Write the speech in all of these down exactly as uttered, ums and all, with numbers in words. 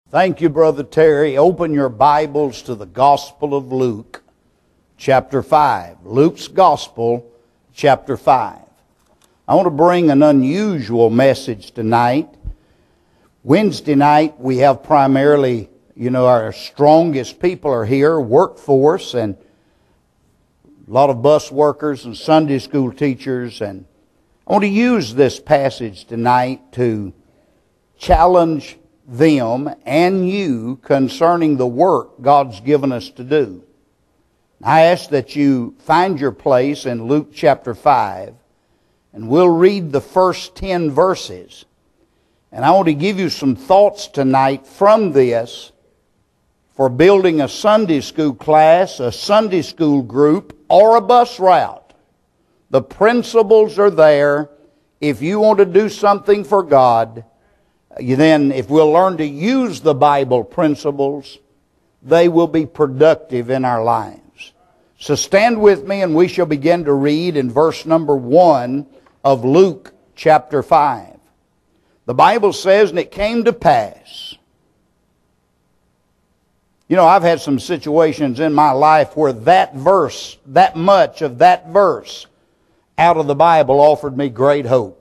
Thank you, Brother Terry. Open your Bibles to the Gospel of Luke, chapter five. Luke's Gospel, chapter five. I want to bring an unusual message tonight. Wednesday night, we have primarily, you know, our strongest people are here, workforce, and a lot of bus workers and Sunday school teachers. And I want to use this passage tonight to challenge them and you concerning the work God's given us to do. I ask that you find your place in Luke chapter five, and we'll read the first ten verses. And I want to give you some thoughts tonight from this for building a Sunday school class, a Sunday school group, or a bus route. The principles are there. If you want to do something for God, You then, if we'll learn to use the Bible principles, they will be productive in our lives. So stand with me and we shall begin to read in verse number one of Luke chapter five. The Bible says, "And it came to pass." You know, I've had some situations in my life where that verse, that much of that verse out of the Bible offered me great hope.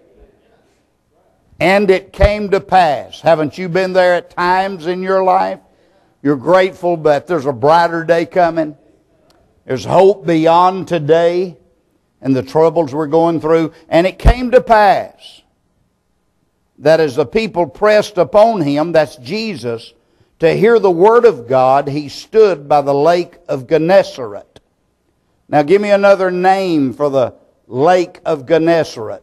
And it came to pass. Haven't you been there at times in your life? You're grateful, but there's a brighter day coming. There's hope beyond today and the troubles we're going through. And it came to pass that as the people pressed upon him, that's Jesus, to hear the word of God, he stood by the lake of Gennesaret. Now give me another name for the lake of Gennesaret.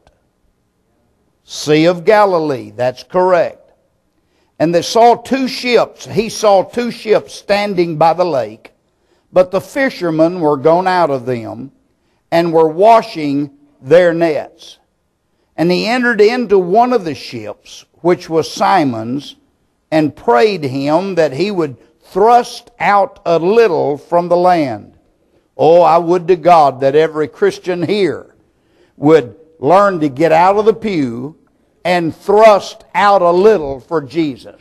Sea of Galilee, that's correct. And they saw two ships. He saw two ships standing by the lake, but the fishermen were gone out of them and were washing their nets. And he entered into one of the ships, which was Simon's, and prayed him that he would thrust out a little from the land. Oh, I would to God that every Christian here would learn to get out of the pew and thrust out a little for Jesus.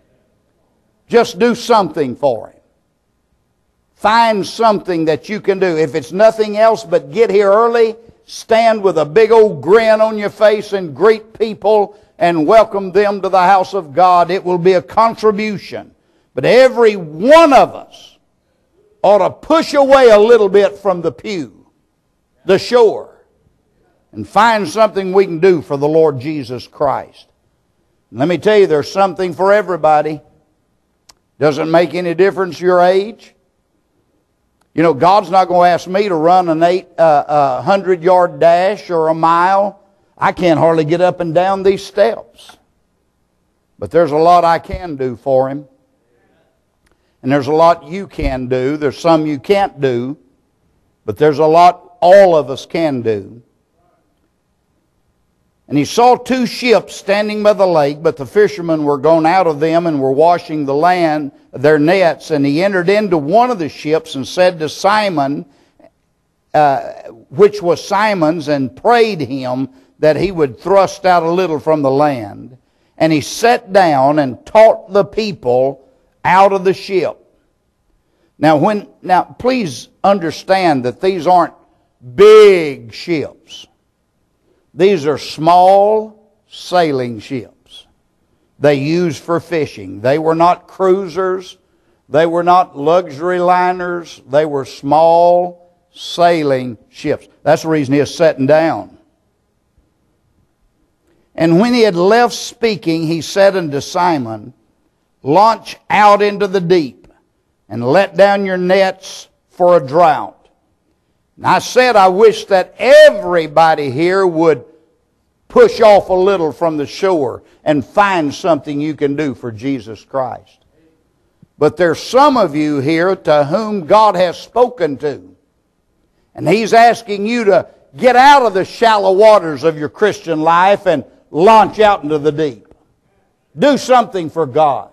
Just do something for him. Find something that you can do. If it's nothing else but get here early, stand with a big old grin on your face and greet people and welcome them to the house of God. It will be a contribution. But every one of us ought to push away a little bit from the pew, the shore, and find something we can do for the Lord Jesus Christ. And let me tell you, there's something for everybody. Doesn't make any difference your age. You know, God's not going to ask me to run an eight uh, uh, hundred yard dash or a mile. I can't hardly get up and down these steps. But there's a lot I can do for him. And there's a lot you can do. There's some you can't do. But there's a lot all of us can do. And he saw two ships standing by the lake, but the fishermen were gone out of them and were washing the land, their nets. And he entered into one of the ships and said to Simon, uh, which was Simon's, and prayed him that he would thrust out a little from the land. And he sat down and taught the people out of the ship. Now, when now please understand that these aren't big ships. These are small sailing ships they used for fishing. They were not cruisers. They were not luxury liners. They were small sailing ships. That's the reason he is sitting down. And when he had left speaking, he said unto Simon, "Launch out into the deep, and let down your nets for a draught." And I said, I wish that everybody here would push off a little from the shore and find something you can do for Jesus Christ. But there's some of you here to whom God has spoken to. And He's asking you to get out of the shallow waters of your Christian life and launch out into the deep. Do something for God.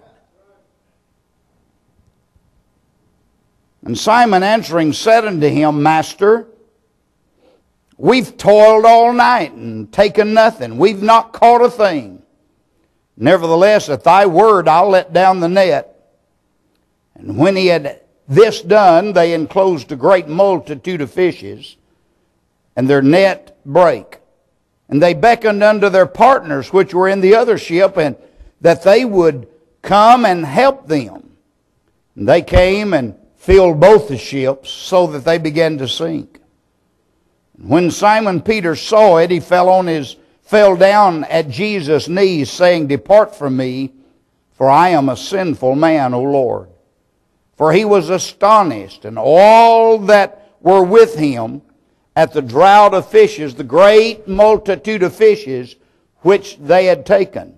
And Simon answering said unto him, "Master, we've toiled all night and taken nothing. We've not caught a thing. Nevertheless, at thy word I'll let down the net. And when he had this done, they enclosed a great multitude of fishes, and their net brake. And they beckoned unto their partners which were in the other ship, and that they would come and help them. And they came and filled both the ships, so that they began to sink. And when Simon Peter saw it, he fell on his fell down at Jesus' knees, saying, Depart from me, for I am a sinful man, O Lord. For he was astonished, and all that were with him, at the draught of fishes, the great multitude of fishes which they had taken.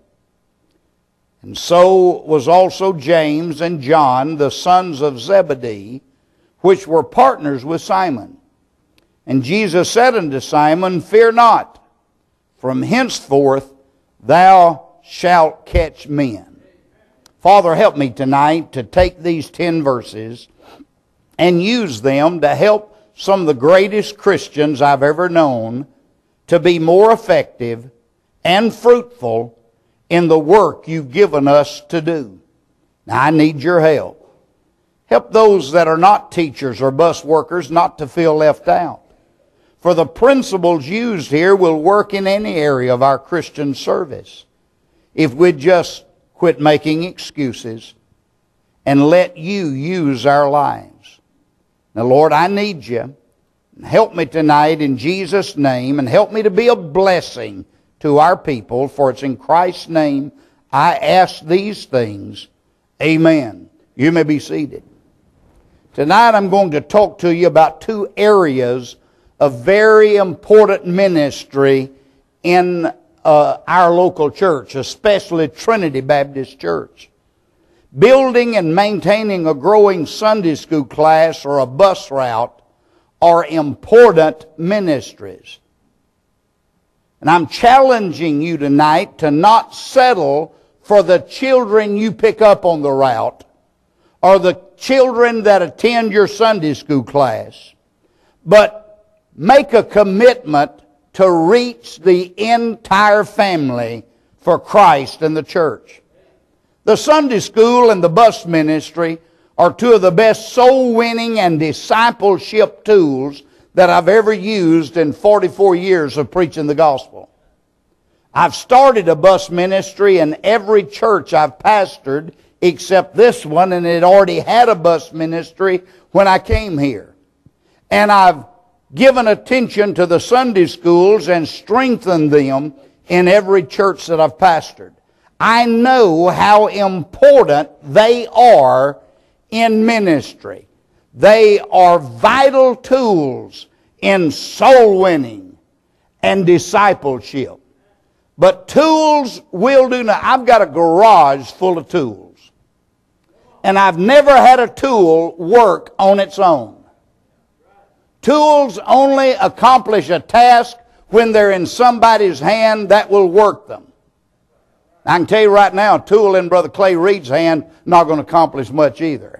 And so was also James and John, the sons of Zebedee, which were partners with Simon. And Jesus said unto Simon, Fear not, from henceforth thou shalt catch men. Father, help me tonight to take these ten verses and use them to help some of the greatest Christians I've ever known to be more effective and fruitful in the work you've given us to do. Now, I need your help. Help those that are not teachers or bus workers not to feel left out. For the principles used here will work in any area of our Christian service if we just quit making excuses and let you use our lives. Now, Lord, I need you. Help me tonight in Jesus' name, and help me to be a blessing to our people, for it's in Christ's name I ask these things. Amen. You may be seated. Tonight I'm going to talk to you about two areas of very important ministry in uh, our local church, especially Trinity Baptist Church. Building and maintaining a growing Sunday school class or a bus route are important ministries. And I'm challenging you tonight to not settle for the children you pick up on the route or the children that attend your Sunday school class, but make a commitment to reach the entire family for Christ and the church. The Sunday school and the bus ministry are two of the best soul-winning and discipleship tools that I've ever used in forty-four years of preaching the gospel. I've started a bus ministry in every church I've pastored except this one, and it already had a bus ministry when I came here. And I've given attention to the Sunday schools and strengthened them in every church that I've pastored. I know how important they are in ministry. They are vital tools in soul winning and discipleship. But tools will do now. I've got a garage full of tools. And I've never had a tool work on its own. Tools only accomplish a task when they're in somebody's hand that will work them. I can tell you right now, a tool in Brother Clay Reed's hand not going to accomplish much either.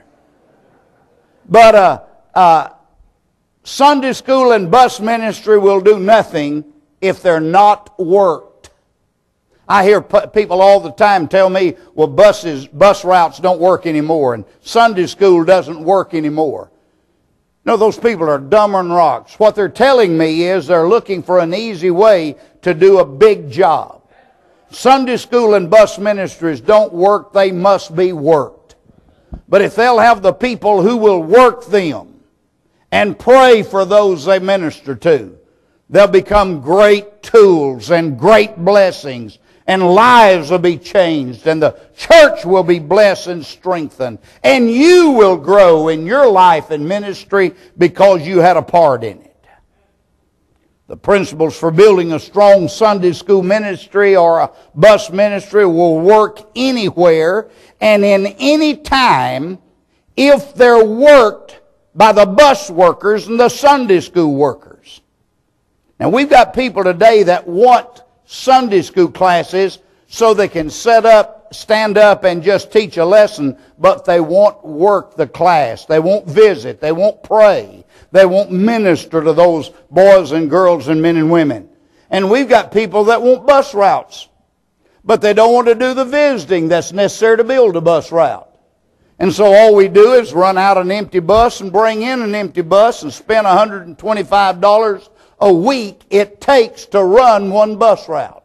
But uh, uh, Sunday school and bus ministry will do nothing if they're not worked. I hear p- people all the time tell me, well, buses, bus routes don't work anymore, and Sunday school doesn't work anymore. No, those people are dumber than rocks. What they're telling me is they're looking for an easy way to do a big job. Sunday school and bus ministries don't work, they must be worked. But if they'll have the people who will work them and pray for those they minister to, they'll become great tools and great blessings, and lives will be changed, and the church will be blessed and strengthened, and you will grow in your life and ministry because you had a part in it. The principles for building a strong Sunday school ministry or a bus ministry will work anywhere and in any time if they're worked by the bus workers and the Sunday school workers. Now, we've got people today that want Sunday school classes so they can set up, stand up, and just teach a lesson, but they won't work the class. They won't visit. They won't pray. They won't minister to those boys and girls and men and women. And we've got people that want bus routes. but they don't want to do the visiting that's necessary to build a bus route. And so all we do is run out an empty bus and bring in an empty bus and spend one hundred twenty-five dollars a week it takes to run one bus route.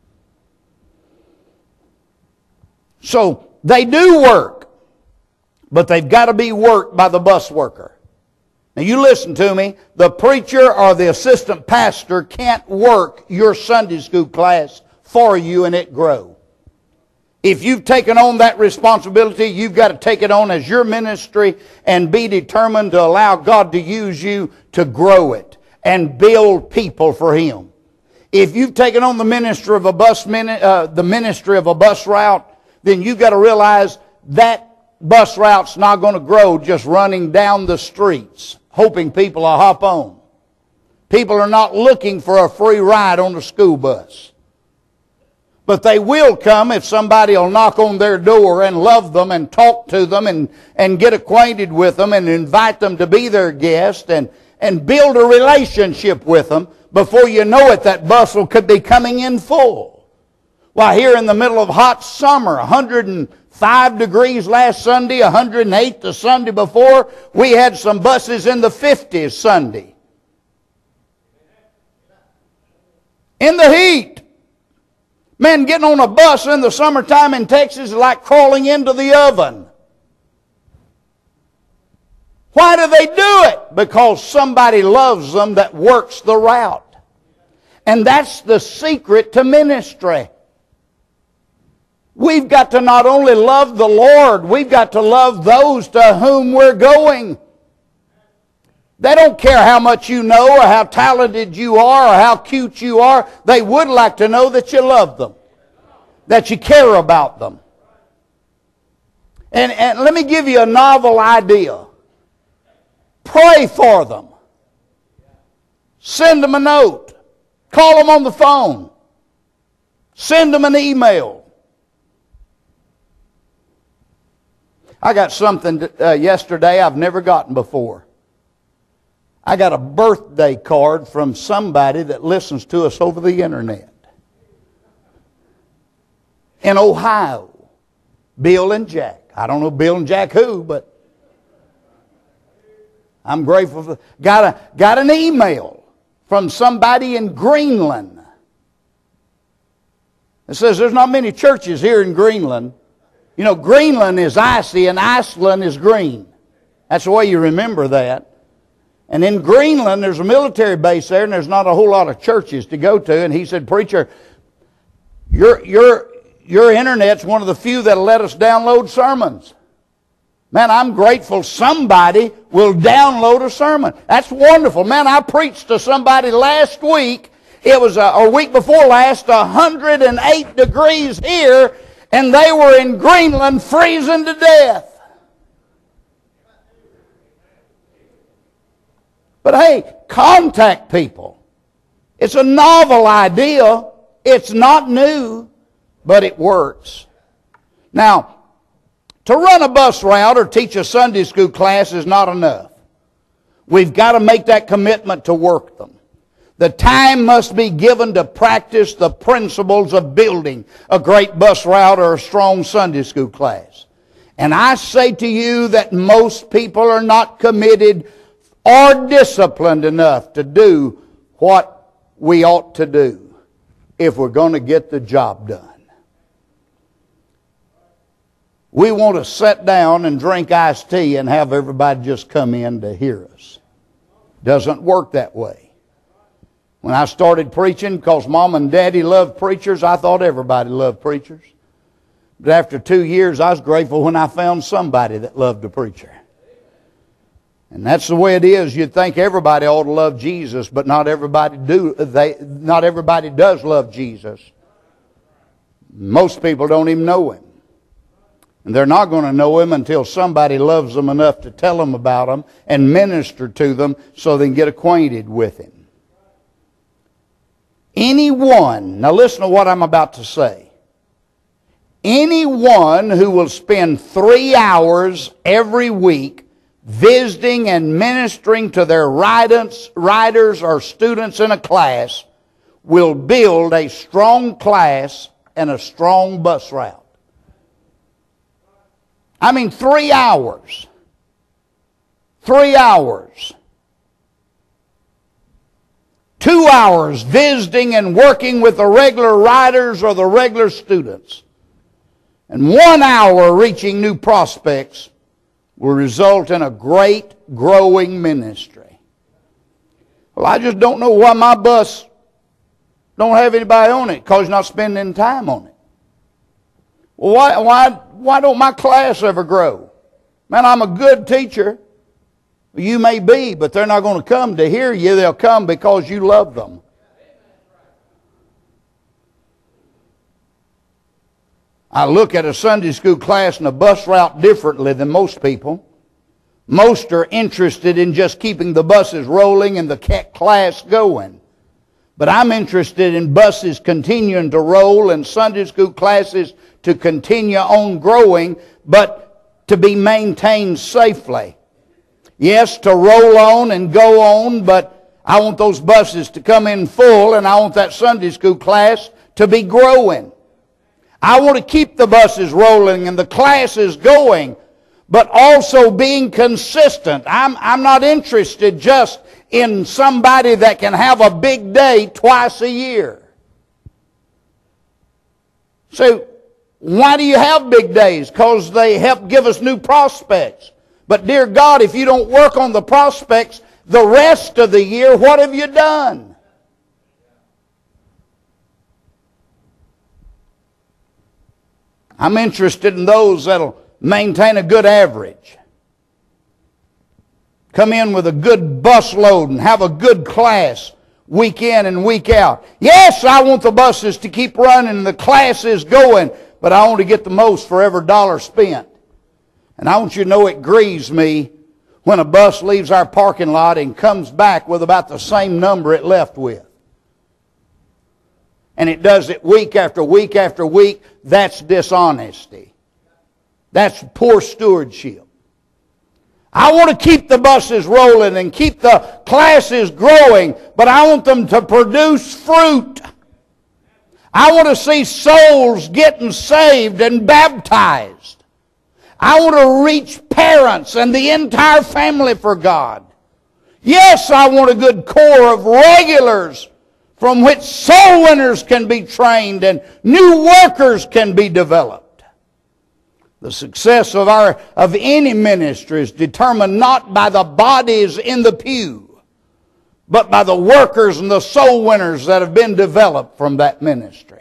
So they do work, but they've got to be worked by the bus worker. Now you listen to me. The preacher or the assistant pastor can't work your Sunday school class for you and it grow. If you've taken on that responsibility, you've got to take it on as your ministry and be determined to allow God to use you to grow it and build people for Him. If you've taken on the ministry of a bus, uh, the ministry of a bus route, then you've got to realize that bus route's not going to grow just running down the streets, hoping people will hop on. People are not looking for a free ride on the school bus. But they will come if somebody will knock on their door and love them and talk to them and, and get acquainted with them and invite them to be their guest and, and build a relationship with them. Before you know it, that bus will could be coming in full. Why, here in the middle of hot summer, one hundred five degrees last Sunday, one hundred eight the Sunday before, we had some buses in the fifties Sunday. In the heat. Man, getting on a bus in the summertime in Texas is like crawling into the oven. Why do they do it? Because somebody loves them that works the route. And that's the secret to ministry. We've got to not only love the Lord, we've got to love those to whom we're going. They don't care how much you know or how talented you are or how cute you are. They would like to know that you love them, that you care about them. And, and let me give you a novel idea. Pray for them. Send them a note. Call them on the phone. Send them an email. I got something uh, yesterday I've never gotten before. I got a birthday card from somebody that listens to us over the internet. In Ohio. Bill and Jack. I don't know Bill and Jack who, but I'm grateful for. Got a got an email from somebody in Greenland. It says there's not many churches here in Greenland. You know, Greenland is icy and Iceland is green. That's the way you remember that. And in Greenland, there's a military base there, and there's not a whole lot of churches to go to. And he said, preacher, your, your, your internet's one of the few that'll let us download sermons. Man, I'm grateful somebody will download a sermon. That's wonderful. Man, I preached to somebody last week. It was a, a week before last, one hundred eight degrees here, and they were in Greenland freezing to death. But hey, contact people. It's a novel idea. It's not new, but it works. Now, to run a bus route or teach a Sunday school class is not enough. We've got to make that commitment to work them. The time must be given to practice the principles of building a great bus route or a strong Sunday school class. And I say to you that most people are not committed or disciplined enough to do what we ought to do if we're going to get the job done. We want to sit down and drink iced tea and have everybody just come in to hear us. Doesn't work that way. When I started preaching, because Mom and Daddy loved preachers, I thought everybody loved preachers. But after two years, I was grateful when I found somebody that loved a preacher. And that's the way it is. You'd think everybody ought to love Jesus, but not everybody do. They not everybody does love Jesus. Most people don't even know Him. And they're not going to know Him until somebody loves them enough to tell them about Him and minister to them so they can get acquainted with Him. Anyone, now listen to what I'm about to say. Anyone who will spend three hours every week visiting and ministering to their riders, riders or students in a class will build a strong class and a strong bus route. I mean, three hours. Three hours. Two hours visiting and working with the regular riders or the regular students. And one hour reaching new prospects will result in a great growing ministry. Well, I just don't know why my bus don't have anybody on it, because you're not spending time on it. Well, why, why, why don't my class ever grow? Man, I'm a good teacher. You may be, but they're not going to come to hear you. They'll come because you love them. I look at a Sunday school class and a bus route differently than most people. Most are interested in just keeping the buses rolling and the class going. But I'm interested in buses continuing to roll and Sunday school classes to continue on growing, but to be maintained safely. Yes, to roll on and go on, but I want those buses to come in full, and I want that Sunday school class to be growing. I want to keep the buses rolling and the classes going, but also being consistent. I'm, I'm not interested just in somebody that can have a big day twice a year. So, why do you have big days? Because they help give us new prospects. But dear God, if you don't work on the prospects the rest of the year, what have you done? I'm interested in those that'll maintain a good average. Come in with a good bus load and have a good class week in and week out. Yes, I want the buses to keep running and the classes going, but I want to get the most for every dollar spent. And I want you to know it grieves me when a bus leaves our parking lot and comes back with about the same number it left with. And it does it week after week after week. That's dishonesty. That's poor stewardship. I want to keep the buses rolling and keep the classes growing, but I want them to produce fruit. I want to see souls getting saved and baptized. I want to reach parents and the entire family for God. Yes, I want a good core of regulars from which soul winners can be trained and new workers can be developed. The success of our of any ministry is determined not by the bodies in the pew, but by the workers and the soul winners that have been developed from that ministry.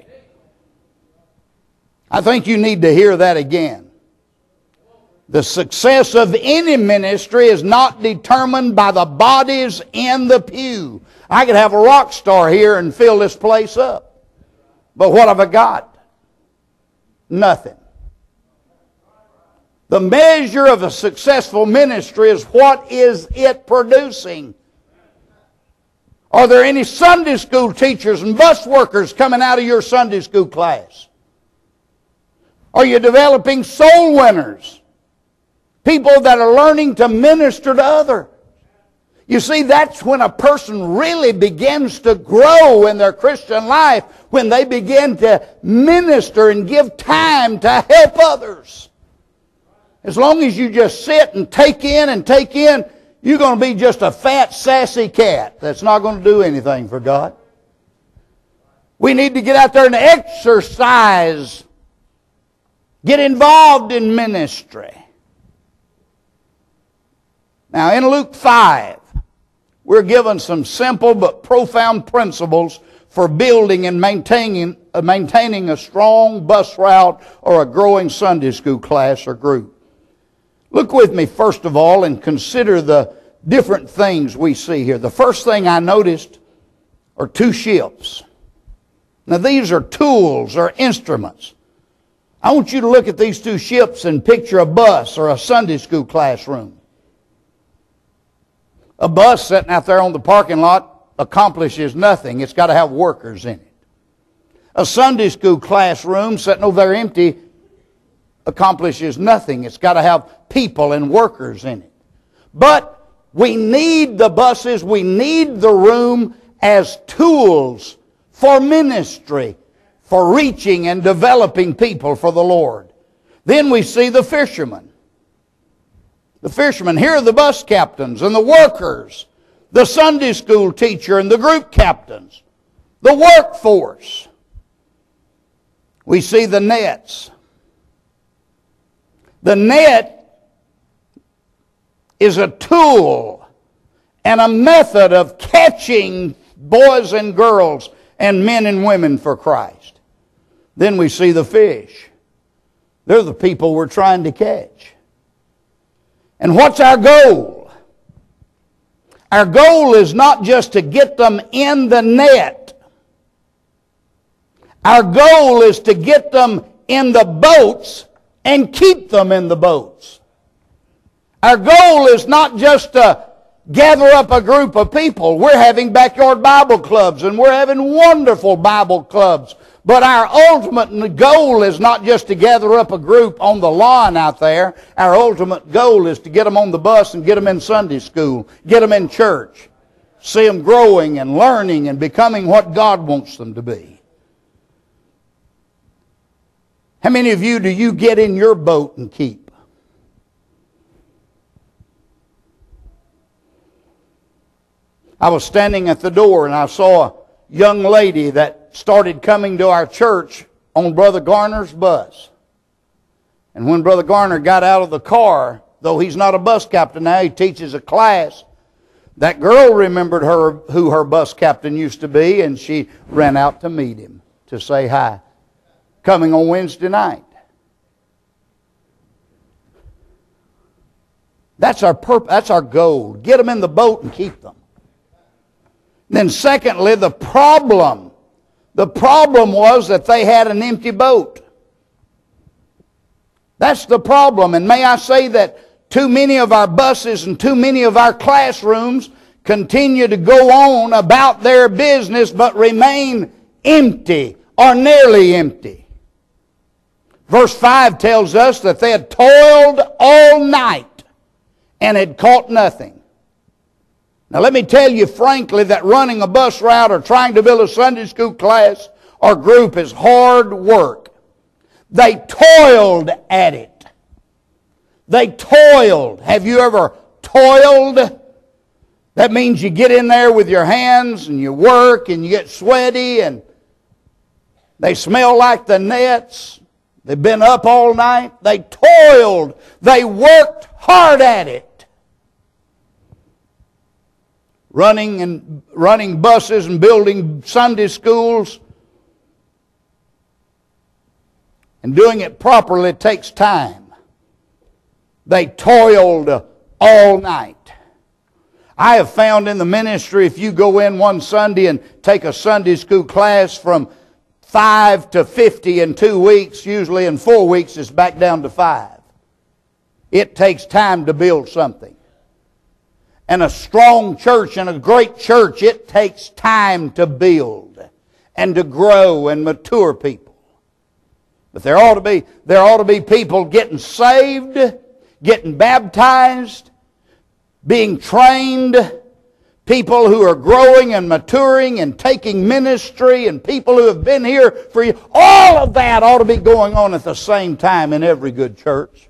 I think you need to hear that again. The success of any ministry is not determined by the bodies in the pew. I could have a rock star here and fill this place up. But what have I got? Nothing. The measure of a successful ministry is what is it producing. Are there any Sunday school teachers and bus workers coming out of your Sunday school class? Are you developing soul winners? People that are learning to minister to others. You see, that's when a person really begins to grow in their Christian life, when they begin to minister and give time to help others. As long as you just sit and take in and take in, you're going to be just a fat, sassy cat that's not going to do anything for God. We need to get out there and exercise. Get involved in ministry. Now, in Luke five, we're given some simple but profound principles for building and maintaining, uh, maintaining a strong bus route or a growing Sunday school class or group. Look with me, first of all, and consider the different things we see here. The first thing I noticed are two ships. Now, these are tools or instruments. I want you to look at these two ships and picture a bus or a Sunday school classroom. A bus sitting out there on the parking lot accomplishes nothing. It's got to have workers in it. A Sunday school classroom sitting over there empty accomplishes nothing. It's got to have people and workers in it. But we need the buses, we need the room as tools for ministry, for reaching and developing people for the Lord. Then we see the fishermen. The fishermen, here are the bus captains and the workers, the Sunday school teacher and the group captains, the workforce. We see the nets. The net is a tool and a method of catching boys and girls and men and women for Christ. Then we see the fish. They're the people we're trying to catch. And what's our goal? Our goal is not just to get them in the net. Our goal is to get them in the boats and keep them in the boats. Our goal is not just to gather up a group of people. We're having backyard Bible clubs and we're having wonderful Bible clubs. But our ultimate goal is not just to gather up a group on the lawn out there. Our ultimate goal is to get them on the bus and get them in Sunday school, get them in church, see them growing and learning and becoming what God wants them to be. How many of you do you get in your boat and keep? I was standing at the door and I saw a young lady that started coming to our church on Brother Garner's bus. And when Brother Garner got out of the car, though he's not a bus captain now, he teaches a class, that girl remembered her who her bus captain used to be, and she ran out to meet him, to say hi, coming on Wednesday night. That's our purpose, that's our goal. Get them in the boat and keep them. Then secondly, the problem. The problem was that they had an empty boat. That's the problem. And may I say that too many of our buses and too many of our classrooms continue to go on about their business but remain empty or nearly empty. Verse five tells us that they had toiled all night and had caught nothing. Now let me tell you frankly that running a bus route or trying to build a Sunday school class or group is hard work. They toiled at it. They toiled. Have you ever toiled? That means you get in there with your hands and you work and you get sweaty and they smell like the nets. They've been up all night. They toiled. They worked hard at it. Running and running buses and building Sunday schools and doing it properly takes time. They toiled all night. I have found in the ministry, if you go in one Sunday and take a Sunday school class from five to fifty in two weeks, usually in four weeks it's back down to five. It takes time to build something. And a strong church and a great church, it takes time to build and to grow and mature people. But there ought to be, there ought to be people getting saved, getting baptized, being trained, people who are growing and maturing and taking ministry, and people who have been here for you. All of that ought to be going on at the same time in every good church.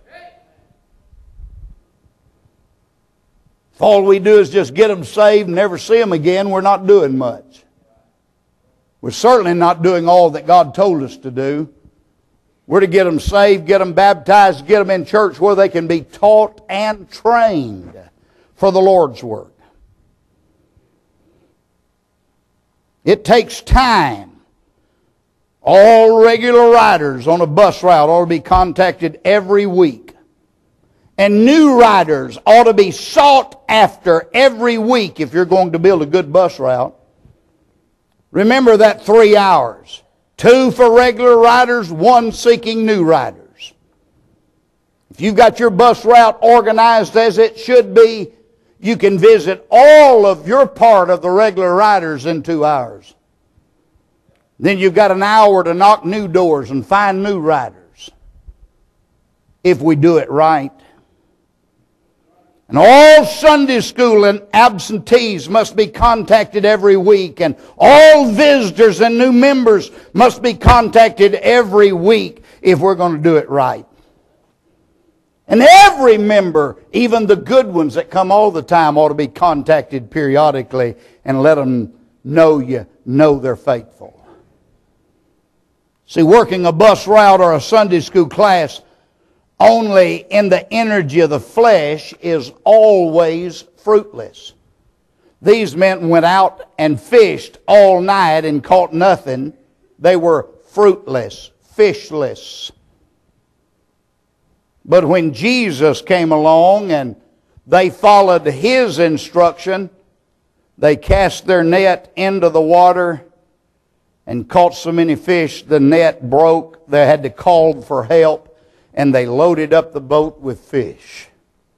If all we do is just get them saved and never see them again, we're not doing much. We're certainly not doing all that God told us to do. We're to get them saved, get them baptized, get them in church where they can be taught and trained for the Lord's work. It takes time. All regular riders on a bus route ought to be contacted every week. And new riders ought to be sought after every week if you're going to build a good bus route. Remember that three hours. Two for regular riders, one seeking new riders. If you've got your bus route organized as it should be, you can visit all of your part of the regular riders in two hours. Then you've got an hour to knock new doors and find new riders. If we do it right. And all Sunday school and absentees must be contacted every week. And all visitors and new members must be contacted every week if we're going to do it right. And every member, even the good ones that come all the time, ought to be contacted periodically and let them know you know they're faithful. See, working a bus route or a Sunday school class only in the energy of the flesh is always fruitless. These men went out and fished all night and caught nothing. They were fruitless, fishless. But when Jesus came along and they followed His instruction, they cast their net into the water and caught so many fish the net broke. They had to call for help. And they loaded up the boat with fish.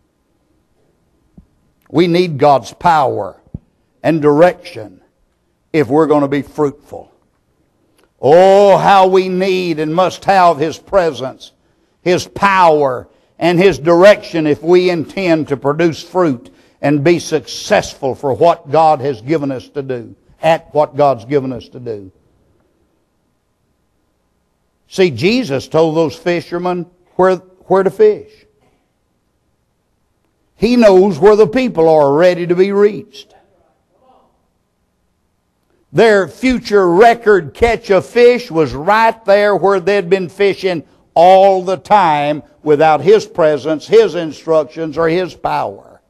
We need God's power and direction if we're going to be fruitful. Oh, how we need and must have His presence, His power, and His direction if we intend to produce fruit and be successful for what God has given us to do, at what God's given us to do. See, Jesus told those fishermen Where, where to fish. He knows where the people are ready to be reached. Their future record catch of fish was right there where they'd been fishing all the time without His presence, His instructions, or His power.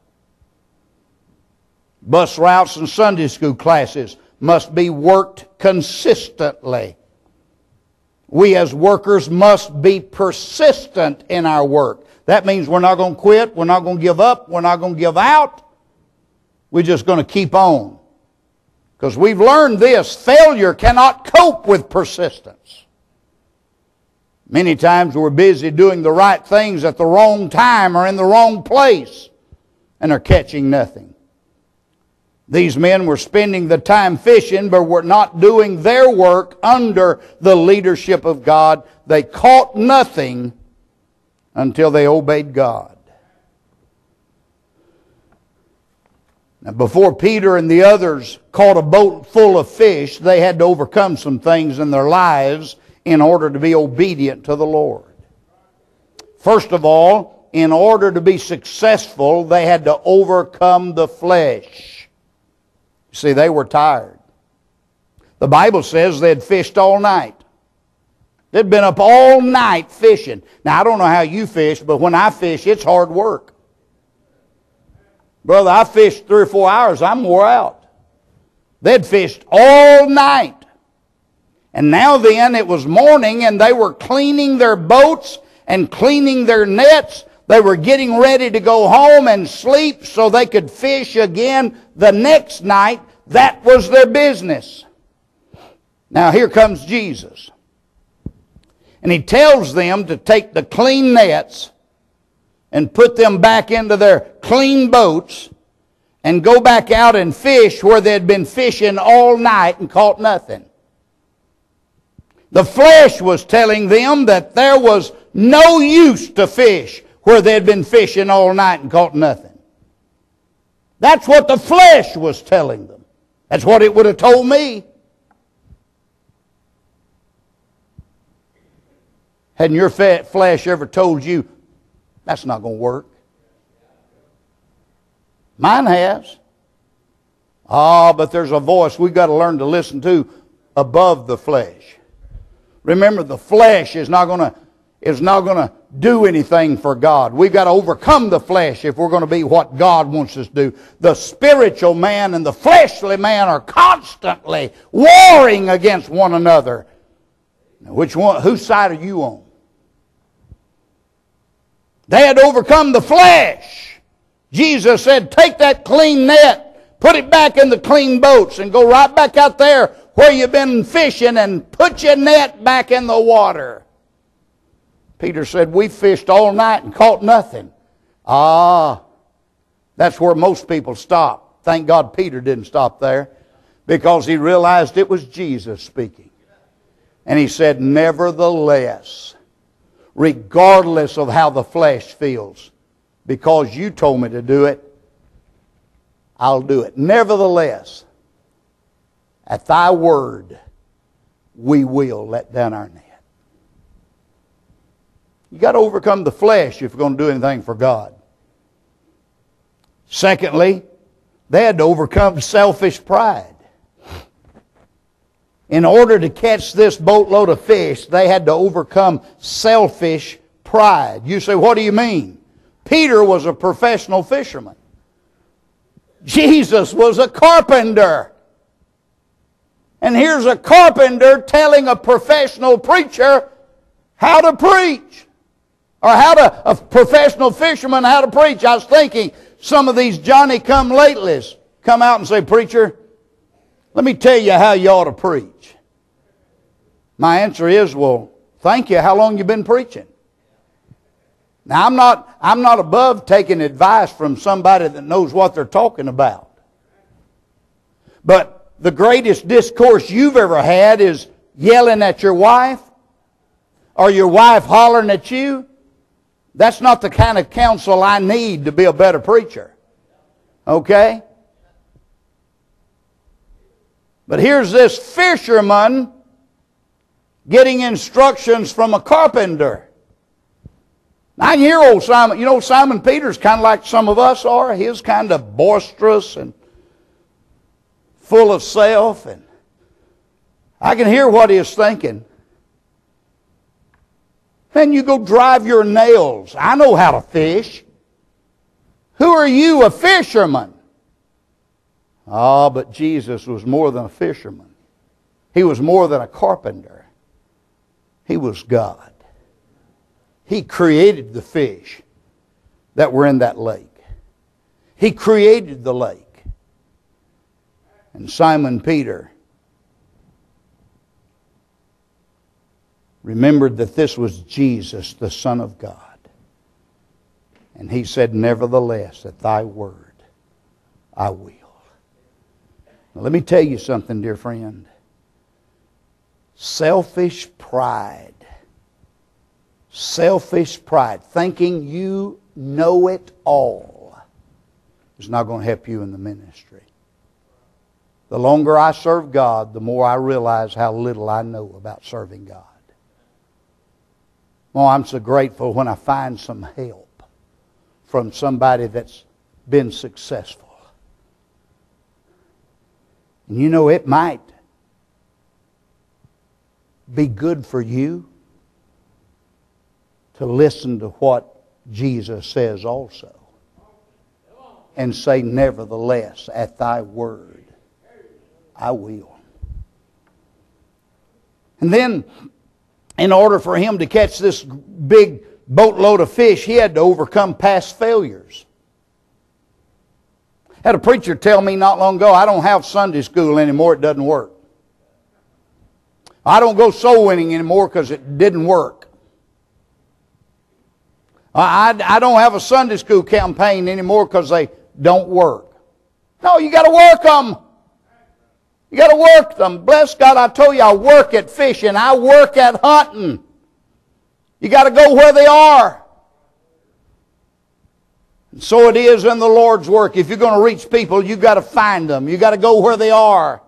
Bus routes and Sunday school classes must be worked consistently. We as workers must be persistent in our work. That means we're not going to quit, we're not going to give up, we're not going to give out. We're just going to keep on. Because we've learned this, failure cannot cope with persistence. Many times we're busy doing the right things at the wrong time or in the wrong place and are catching nothing. These men were spending the time fishing, but were not doing their work under the leadership of God. They caught nothing until they obeyed God. Now, before Peter and the others caught a boat full of fish, they had to overcome some things in their lives in order to be obedient to the Lord. First of all, in order to be successful, they had to overcome the flesh. See, they were tired. The Bible says they had fished all night. They'd been up all night fishing. Now, I don't know how you fish, but when I fish, it's hard work. Brother, I fished three or four hours, I'm wore out. They'd fished all night. And now then, it was morning, and they were cleaning their boats and cleaning their nets. They were getting ready to go home and sleep so they could fish again the next night. That was their business. Now here comes Jesus. And He tells them to take the clean nets and put them back into their clean boats and go back out and fish where they'd been fishing all night and caught nothing. The flesh was telling them that there was no use to fish where they'd been fishing all night and caught nothing. That's what the flesh was telling them. That's what it would have told me. Hadn't your flesh ever told you, that's not going to work? Mine has. Ah, but there's a voice we've got to learn to listen to above the flesh. Remember, the flesh is not going to is not going to do anything for God. We've got to overcome the flesh if we're going to be what God wants us to do. The spiritual man and the fleshly man are constantly warring against one another. Now, which one? Whose side are you on? They had to overcome the flesh. Jesus said, take that clean net, put it back in the clean boats, and go right back out there where you've been fishing and put your net back in the water. Peter said, we fished all night and caught nothing. Ah, that's where most people stop. Thank God Peter didn't stop there, because he realized it was Jesus speaking. And he said, nevertheless, regardless of how the flesh feels, because you told me to do it, I'll do it. Nevertheless, at thy word, we will let down our net. You got to overcome the flesh if you're going to do anything for God. Secondly, they had to overcome selfish pride. In order to catch this boatload of fish, they had to overcome selfish pride. You say, what do you mean? Peter was a professional fisherman. Jesus was a carpenter. And here's a carpenter telling a professional preacher how to preach. Or how to, a professional fisherman how to preach. I was thinking, some of these Johnny-come-latelys come out and say, preacher, let me tell you how you ought to preach. My answer is, well, thank you. How long you been preaching? Now, I'm not, I'm not above taking advice from somebody that knows what they're talking about. But the greatest discourse you've ever had is yelling at your wife, or your wife hollering at you. That's not the kind of counsel I need to be a better preacher. Okay? But here's this fisherman getting instructions from a carpenter. Now, I can hear old Simon. You know, Simon Peter's kind of like some of us are. He's kind of boisterous and full of self. And I can hear what he is thinking. Man, you go drive your nails. I know how to fish. Who are you, a fisherman? Ah, but Jesus was more than a fisherman. He was more than a carpenter. He was God. He created the fish that were in that lake. He created the lake. And Simon Peter remembered that this was Jesus, the Son of God. And he said, nevertheless, at thy word, I will. Now, let me tell you something, dear friend. Selfish pride. Selfish pride. Thinking you know it all is not going to help you in the ministry. The longer I serve God, the more I realize how little I know about serving God. Oh, I'm so grateful when I find some help from somebody that's been successful. And you know, it might be good for you to listen to what Jesus says also. And say, nevertheless, at thy word, I will. And then, in order for him to catch this big boatload of fish, he had to overcome past failures. I had a preacher tell me not long ago, I don't have Sunday school anymore, it doesn't work. I don't go soul winning anymore because it didn't work. I, I, I don't have a Sunday school campaign anymore because they don't work. No, you got to work them. You got to work them. Bless God, I told you I work at fishing. I work at hunting. You got to go where they are. And so it is in the Lord's work. If you're going to reach people, you've got to find them. You've got to go where they are.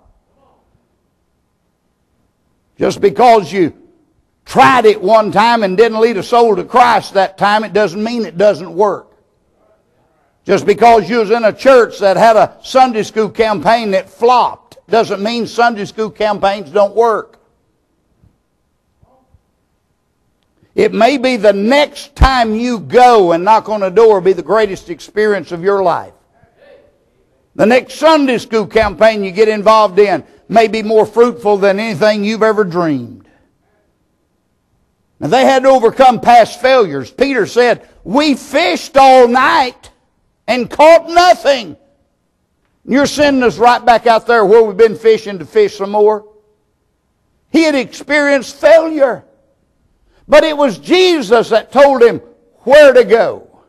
Just because you tried it one time and didn't lead a soul to Christ that time, it doesn't mean it doesn't work. Just because you was in a church that had a Sunday school campaign that flopped, doesn't mean Sunday school campaigns don't work. It may be the next time you go and knock on a door be the greatest experience of your life. The next Sunday school campaign you get involved in may be more fruitful than anything you've ever dreamed. Now, they had to overcome past failures. Peter said, we fished all night and caught nothing. You're sending us right back out there where we've been fishing to fish some more. He had experienced failure. But it was Jesus that told him where to go.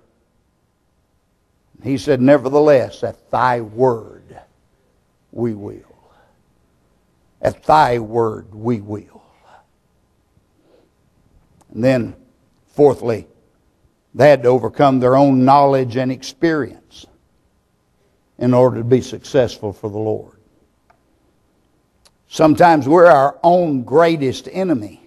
He said, nevertheless, at thy word we will. At thy word we will. And then, fourthly, They had to overcome their own knowledge and experience in order to be successful for the Lord. Sometimes we're our own greatest enemy.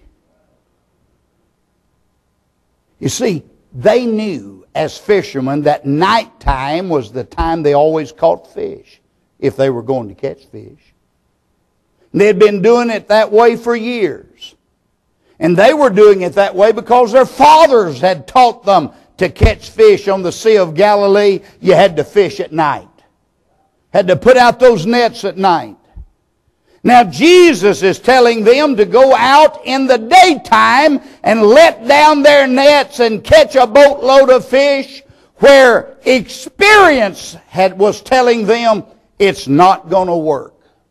You see, they knew as fishermen that nighttime was the time they always caught fish, if they were going to catch fish. They had been doing it that way for years. And they were doing it that way because their fathers had taught them to catch fish on the Sea of Galilee. You had to fish at night. Had to put out those nets at night. Now Jesus is telling them to go out in the daytime and let down their nets and catch a boatload of fish, where experience had, was telling them it's not going to work.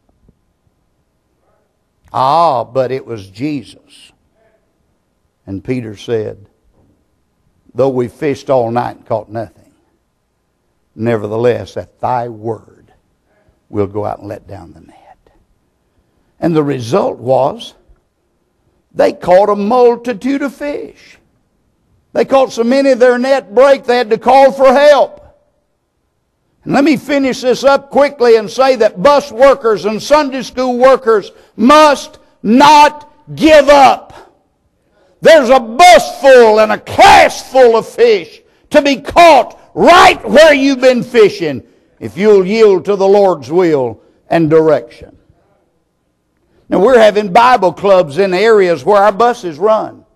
Ah, but it was Jesus. And Peter said, though we fished all night and caught nothing, nevertheless at thy word we'll go out and let down the net. And the result was they caught a multitude of fish. They caught so many their net broke they had to call for help. And let me finish this up quickly and say that bus workers and Sunday school workers must not give up. There's a bus full and a class full of fish to be caught right where you've been fishing, if you'll yield to the Lord's will and direction. Now, we're having Bible clubs in areas where our buses run.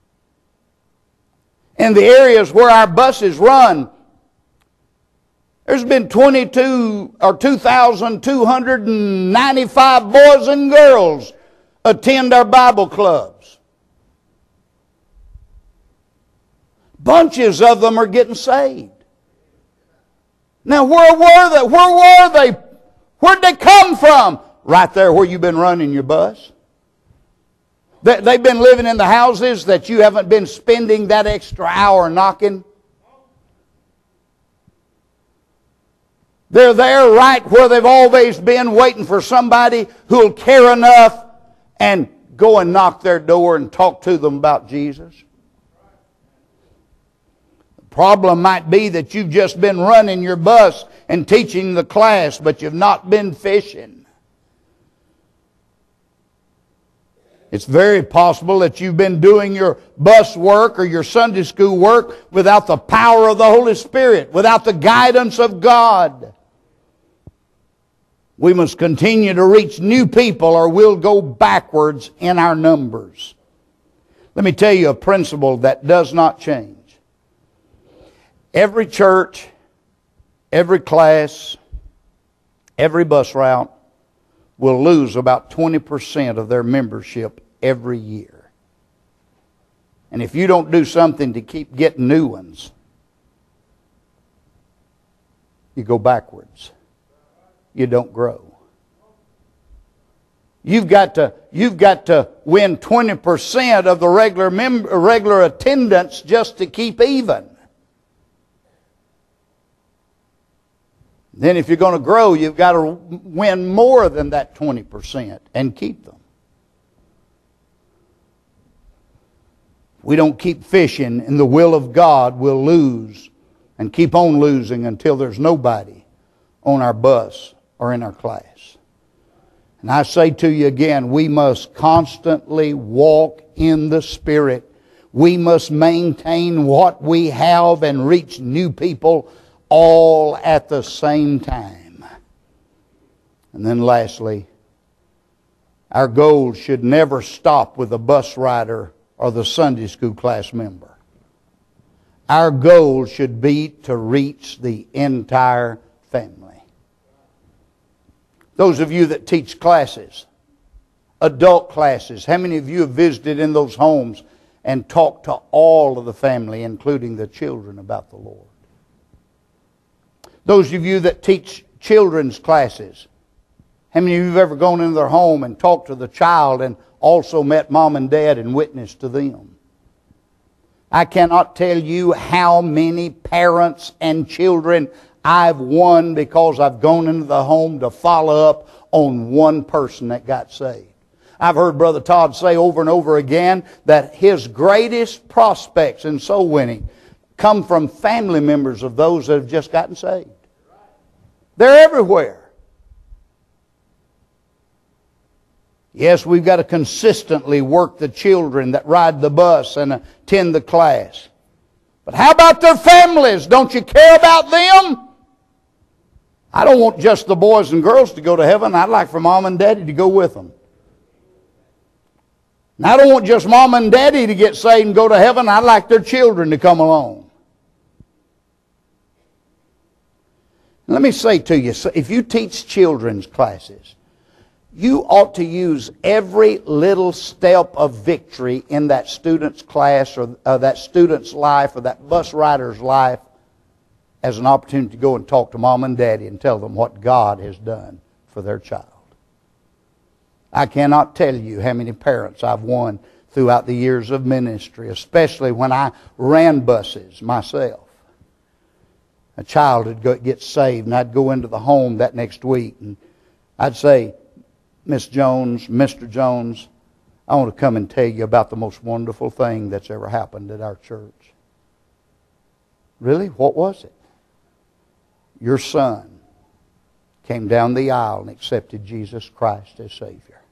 In the areas where our buses run, there's been twenty-two or two thousand two hundred ninety-five boys and girls attend our Bible clubs. Bunches of them are getting saved. Now, where were they? Where were they? Where'd they come from? Right there where you've been running your bus. They've been living in the houses that you haven't been spending that extra hour knocking. They're there right where they've always been, waiting for somebody who'll care enough and go and knock their door and talk to them about Jesus. The problem might be that you've just been running your bus and teaching the class, but you've not been fishing. It's very possible that you've been doing your bus work or your Sunday school work without the power of the Holy Spirit, without the guidance of God. We must continue to reach new people or we'll go backwards in our numbers. Let me tell you a principle that does not change. Every church, every class, every bus route will lose about twenty percent of their membership every year. And if you don't do something to keep getting new ones, you go backwards. You don't grow. You've got to, you've got to win twenty percent of the regular, mem- regular attendance just to keep even. Then if you're going to grow, you've got to win more than that twenty percent and keep them. If we don't keep fishing in the will of God, we'll lose and keep on losing until there's nobody on our bus or in our class. And I say to you again, we must constantly walk in the Spirit. We must maintain what we have and reach new people all at the same time. And then lastly, our goal should never stop with the bus rider or the Sunday school class member. Our goal should be to reach the entire family. Those of you that teach classes, adult classes, how many of you have visited in those homes and talked to all of the family, including the children, about the Lord? Those of you that teach children's classes, how many of you have ever gone into their home and talked to the child and also met mom and dad and witnessed to them? I cannot tell you how many parents and children I've won because I've gone into the home to follow up on one person that got saved. I've heard Brother Todd say over and over again that his greatest prospects in soul winning come from family members of those that have just gotten saved. They're everywhere. Yes, we've got to consistently work the children that ride the bus and attend the class. But how about their families? Don't you care about them? I don't want just the boys and girls to go to heaven. I'd like for mom and daddy to go with them. And I don't want just mom and daddy to get saved and go to heaven. I'd like their children to come along. Let me say to you, if you teach children's classes, you ought to use every little step of victory in that student's class or uh, that student's life or that bus rider's life as an opportunity to go and talk to mom and daddy and tell them what God has done for their child. I cannot tell you how many parents I've won throughout the years of ministry, especially when I ran buses myself. A child would go, get saved, and I'd go into the home that next week, and I'd say, Miss Jones, Mister Jones, I want to come and tell you about the most wonderful thing that's ever happened at our church. Really? What was it? Your son came down the aisle and accepted Jesus Christ as Savior.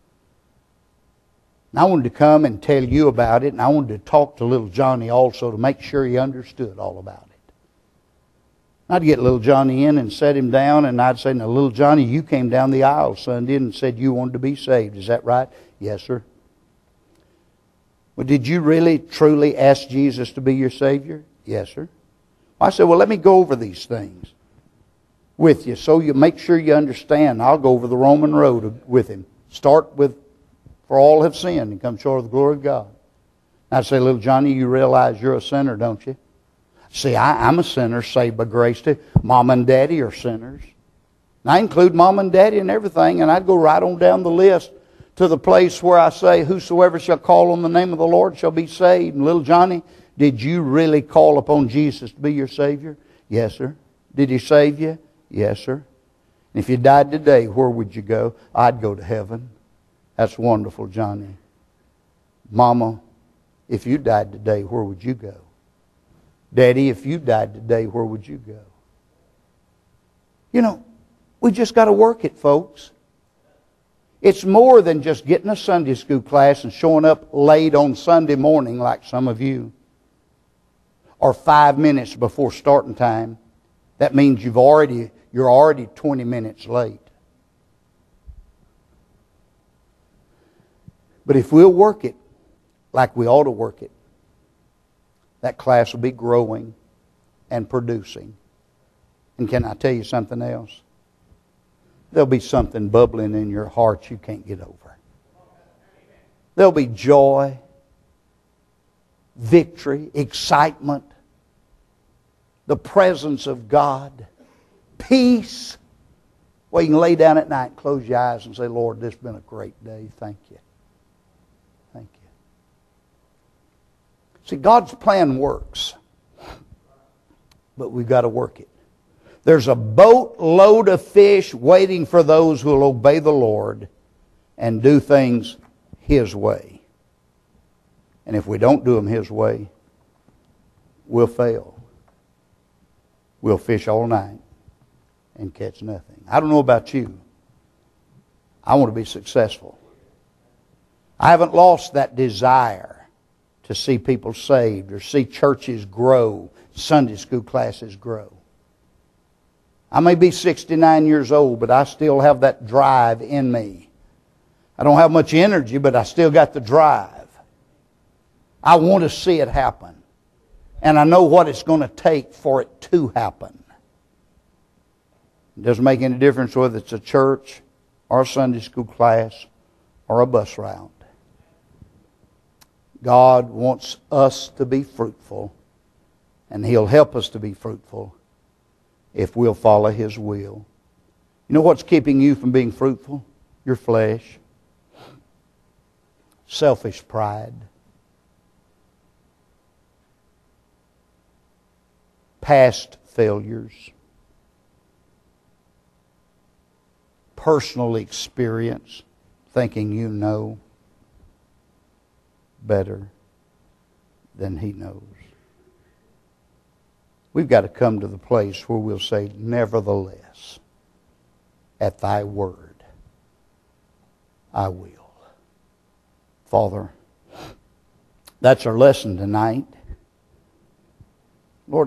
And I wanted to come and tell you about it, and I wanted to talk to little Johnny also to make sure he understood all about it. I'd get little Johnny in and set him down, and I'd say, now, little Johnny, you came down the aisle Sunday and said you wanted to be saved. Is that right? Yes, sir. Well, did you really, truly ask Jesus to be your Savior? Yes, sir. I said, well, let me go over these things with you so you make sure you understand. I'll go over the Roman road with him. Start with, for all have sinned and come short of the glory of God. I'd say, little Johnny, you realize you're a sinner, don't you? See, I, I'm a sinner saved by grace too. Mom and Daddy are sinners. And I include Mom and Daddy in everything, and I'd go right on down the list to the place where I say, whosoever shall call on the name of the Lord shall be saved. And little Johnny, did you really call upon Jesus to be your Savior? Yes, sir. Did He save you? Yes, sir. And if you died today, where would you go? I'd go to heaven. That's wonderful, Johnny. Mama, if you died today, where would you go? Daddy, if you died today, where would you go? You know, we just got to work it, folks. It's more than just getting a Sunday school class and showing up late on Sunday morning like some of you, or five minutes before starting time. That means you've already, you're already twenty minutes late. But if we'll work it like we ought to work it, that class will be growing and producing. And can I tell you something else? There'll be something bubbling in your heart you can't get over. There'll be joy, victory, excitement, the presence of God, peace. Well, you can lay down at night and close your eyes and say, Lord, this has been a great day. Thank you. Thank you. See, God's plan works, but we've got to work it. There's a boatload of fish waiting for those who will obey the Lord and do things His way. And if we don't do them His way, we'll fail. We'll fish all night and catch nothing. I don't know about you. I want to be successful. I haven't lost that desire to see people saved or see churches grow, Sunday school classes grow. I may be sixty-nine years old, but I still have that drive in me. I don't have much energy, but I still got the drive. I want to see it happen. And I know what it's going to take for it to happen. It doesn't make any difference whether it's a church or a Sunday school class or a bus route. God wants us to be fruitful, and He'll help us to be fruitful if we'll follow His will. You know what's keeping you from being fruitful? Your flesh. Selfish pride. Past failures. Personal experience. Thinking you know better than He knows. We've got to come to the place where we'll say, nevertheless, at thy word, I will. Father, that's our lesson tonight.